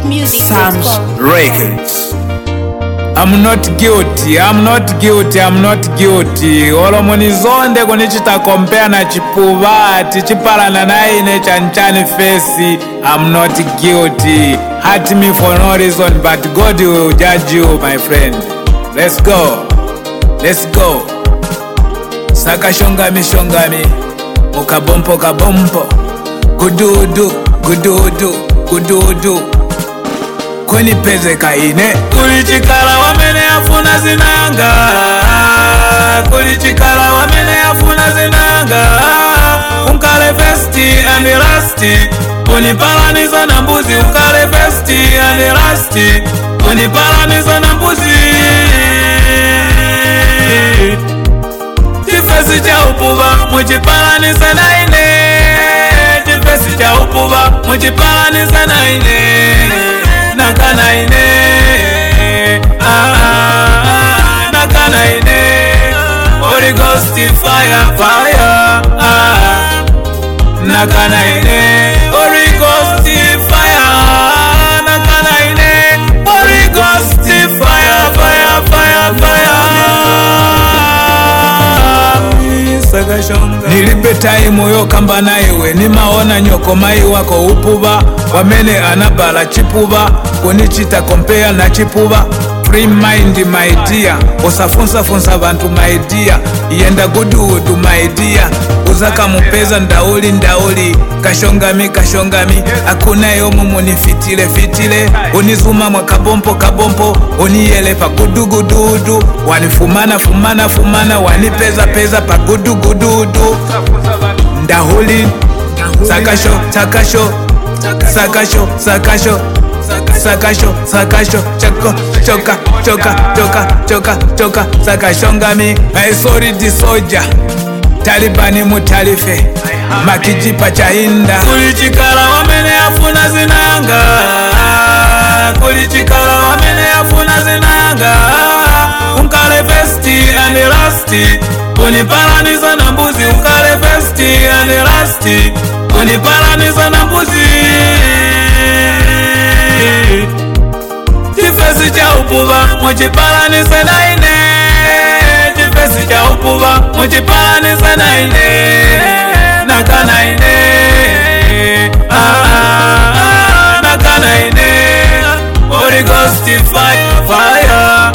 Sam's Records. I'm not guilty, I'm not guilty, I'm not guilty. Olomoni zonde kunichita compare na chipuva tichipalana na ine chanchani face. I'm not guilty. Hurt me for no reason, but God will judge you, my friend. Let's go, let's go. Saka shongami shongami, mukabompo kabompo, gududu gududu gududu. Kweni peze kaine kulichikala wamene afuna zinanga, kulichikala wamene afuna zinanga. Unkale vesti and rusty, unipalaniza na mbuzi. Unkale vesti and rusty, unipalaniza na mbuzi. Chifesi cha upuva muchipalaniza na ine, chifesi cha upuva muchipalaniza na ine. Nakana ine, nakana ine. Holy Ghost fire, fire. Nakana ine, Holy Ghost fire. Nakana ine, Holy Ghost fire, fire, fire, fire. Nilipe time yo kamba na iwe nimaona nyoko mai wako upuva wamene anabala chipuva kunichita compare na chipuva. Free mind my dear, usafunsa funsa bantu my dear. Yenda gudu my dear, uzaka mupeza ndauli ndauli. Kashongami kashongami, akuna yomu munifitile fitile. Unizuma mwa kabompo kabompo, uniyele pa gudu gudu. Wanifumana fumana fumana, wanipeza peza pa gudu gudu. Ndahuli, sakasho sakasho, sakasho sakasho, sakasho sakasho, chako choka choka choka choka choka. Sakashongami my sorry soldier, Talibani mutalife makijipa cha hinda. Kulichikala wamene afuna zinanga, kulichikala wamene afuna zinanga. Unkale vesti and rusty, unipalaniza na mbuzi. Unkale vesti and rusty, unipalaniza na mbuzi. Chifesi cha upuva muchipalaniza na ine, chifesi cha upuva muchipalaniza na ine. Nakana ine, nakana ine. Holy Ghost fire, fire.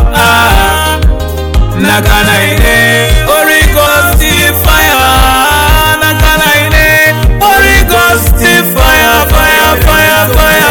Nakana ine, Holy Ghost fire. Nakana ine, Holy Ghost fire, fire, fire, fire.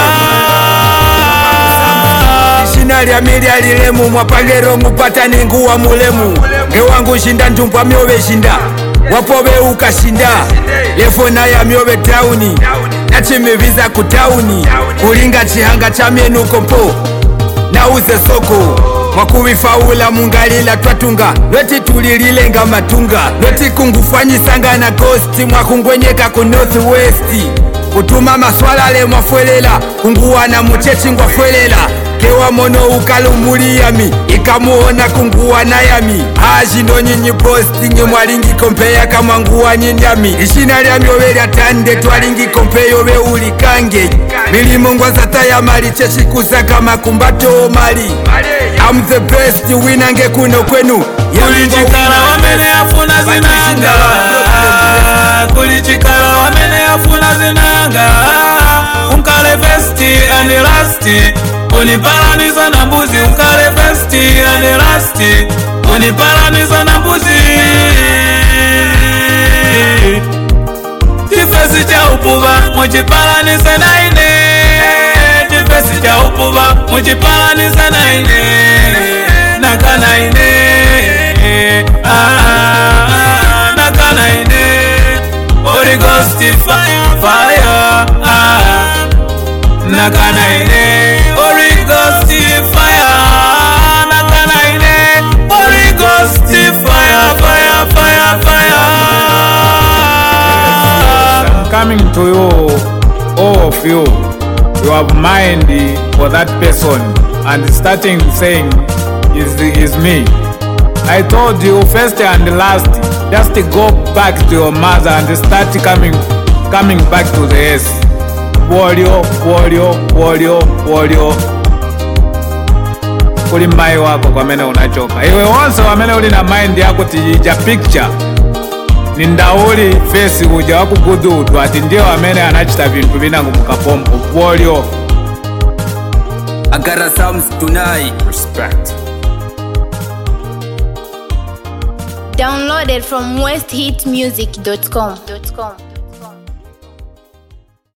Shinalya milya lilemu mwapangero mupata ninguwa mulemu. Ngewangu shinda ntumpwa myobe shinda, wapobe ukashinda. Lefona ya myobe tauni, nachimiviza kutauni. Kulinga chihanga cha mienuko mpo, nauze soko. Mwakubifaula mungalila twatunga, noti tulililenga matunga. Noti kungufanyisanga na ghosti, mwakungwenyeka ku northwest. Kutuma maswalale mwafwelela, kunguwana muchechi ngwafwelela. Kewa mono ukalumuli yami, ikamuona kunguwa na yami. Ajino nyinyi posti nye mwalingi kompeya kama nguwa nyinyami. Ishina lya myovelya tande twalingi kompeyo we ulikange. Milimu ngwazata ya mali chechi kusaka makumbato mali. I'm the best winange kuno kwenu. Kulichikala wamene afuna zinanga, kulichikala wamene afuna zinanga. Unkale vesti and rusty, unipalaniza na mbuzi. Unkale vesti and rusty, unipalaniza na mbuzi. Chifesi cha upuva muchipalaniza na ine, chifesi cha upuva muchipalaniza na ine. Nakana ine, nakana ine. Holy Ghost fire, fire. Nakana ine, Holy Ghost fire. Nakana ine, Holy Ghost fire, fire, fire, fire. I'm coming to you, all of you. You have mind for that person and starting saying is me. I told you first and last, just go back to your mother and start coming back to the earth. bwolyo kuli mai wako kwamene unachoka. Iwe wonse wamene uli na mind yako tiyija picture ni ndauli face uja wakugududu ati ndiyo amene anachita vintu vinangu mukapompo bwolyo. Agara Sounds tonight. Respect. Downloaded from westhitmusic.com.